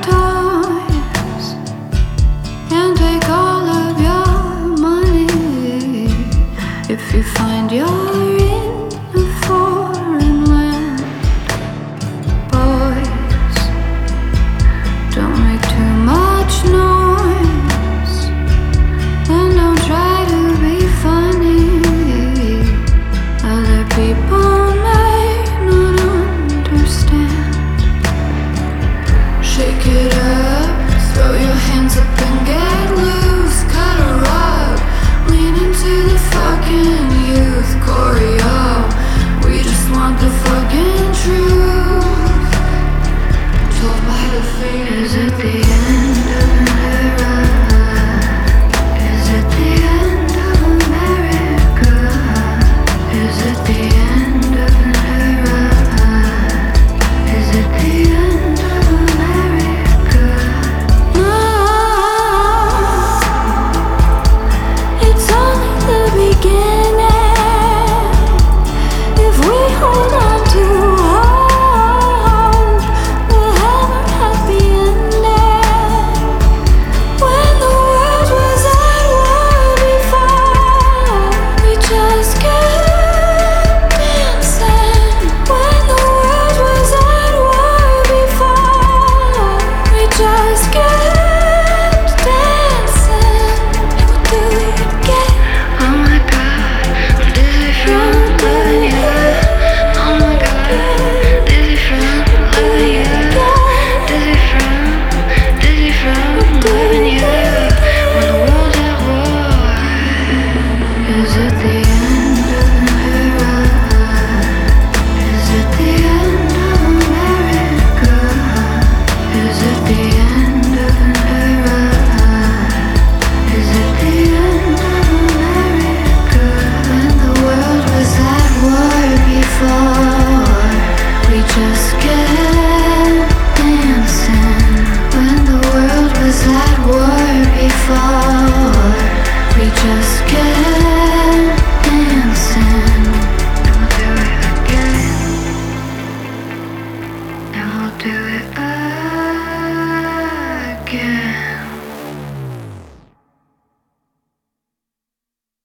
toys and take all of your money. If you find you're in a foreign land, boys, don't make too much noise and don't try to be funny. Other people may not understand. Shake it up, throw your hands up and get loose. Cut a rug, lean into the fucking youth. Choreo, we just want the fucking truth. Told by the fingers at the end of an era. Is it the end of America? Is it the end of an era? Is it the end of America? No, it's only the beginning. If we hold on to hope, we'll have a happy ending. When the world was at war before, we just kept dancing. When the world was at war before, we just kept dancing. And we'll do it again. Oh my God, I'm dizzy from loving you. Oh my God, dizzy from loving you. Dizzy from loving you. When the world's at war, is it the end of an era? Is it the end of America? Is it the end of an era? Is it the end of America? When the world was at war before, we just kept dancing. When the world was at war before, we just kept dancing. And we'll do it again. And we'll do it again.